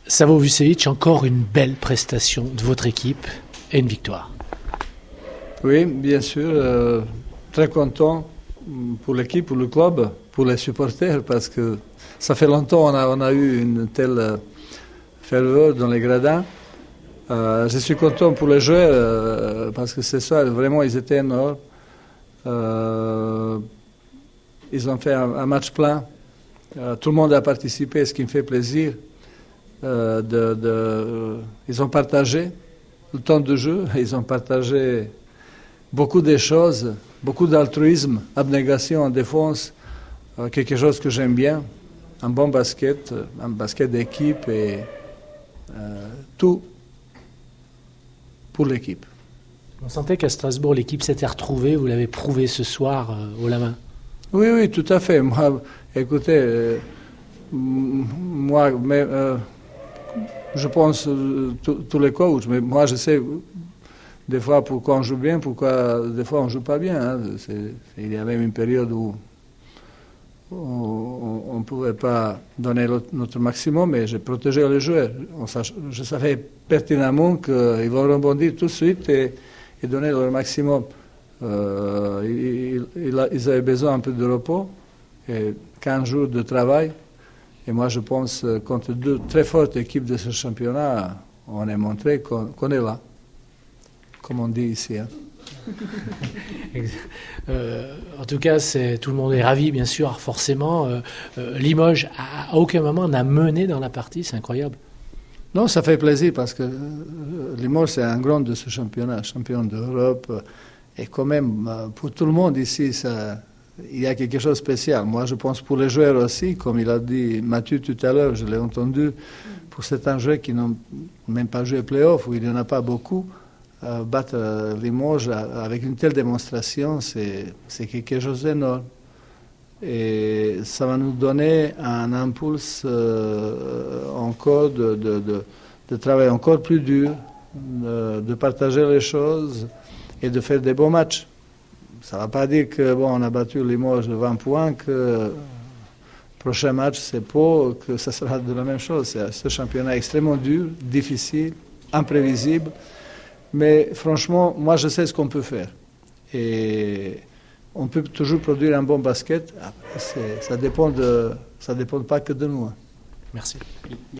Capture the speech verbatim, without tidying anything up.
Savo Vucevic, encore une belle prestation de votre équipe et une victoire. Oui, bien sûr. Euh, très content pour l'équipe, pour le club, pour les supporters, parce que ça fait longtemps qu'on a, on a eu une telle ferveur dans les gradins. Euh, je suis content pour les joueurs, euh, parce que c'est ça, vraiment, ils étaient énormes. Euh, ils ont fait un, un match plein. Euh, tout le monde a participé, ce qui me fait plaisir. Euh, de, de, euh, ils ont partagé le temps de jeu, ils ont partagé beaucoup de choses, beaucoup d'altruisme, abnégation en défense, euh, quelque chose que j'aime bien, un bon basket, un basket d'équipe et euh, tout pour l'équipe. On sentait qu'à Strasbourg, l'équipe s'était retrouvée, vous l'avez prouvé ce soir euh, au la main. Oui, oui, tout à fait. Moi, écoutez, euh, moi, mais, euh, je pense euh, tous les coachs, mais moi je sais des fois pourquoi on joue bien, pourquoi des fois on ne joue pas bien. Hein. Il y a même une période où on ne pouvait pas donner notre maximum, mais j'ai protégé les joueurs. On sach, je savais pertinemment qu'ils vont rebondir tout de suite et, et donner leur maximum. Euh, ils, ils avaient besoin un peu de repos et quinze jours de travail. Et moi, je pense, contre deux très fortes équipes de ce championnat, on a montré qu'on, qu'on est là, comme on dit ici. Hein. euh, en tout cas, c'est, tout le monde est ravi, bien sûr, forcément. Euh, euh, Limoges, à, à aucun moment, n'a mené dans la partie, c'est incroyable. Non, ça fait plaisir parce que euh, Limoges, c'est un grand de ce championnat, champion d'Europe. Et quand même, pour tout le monde ici, ça... il y a quelque chose de spécial. Moi, je pense pour les joueurs aussi, comme il a dit Mathieu tout à l'heure, je l'ai entendu, pour certains joueurs qui n'ont même pas joué play-off, où il n'y en a pas beaucoup, euh, battre euh, Limoges avec une telle démonstration, c'est, c'est quelque chose d'énorme. Et ça va nous donner un impulse euh, encore de, de, de, de travail encore plus dur, de, de partager les choses et de faire des bons matchs. Ça ne va pas dire que bon, on a battu Limoges de vingt points, que le prochain match c'est Pau, que ça sera de la même chose. C'est ce championnat extrêmement dur, difficile, imprévisible. Mais franchement, moi je sais ce qu'on peut faire. Et on peut toujours produire un bon basket. C'est, ça dépend de, ça dépend pas que de nous. Merci.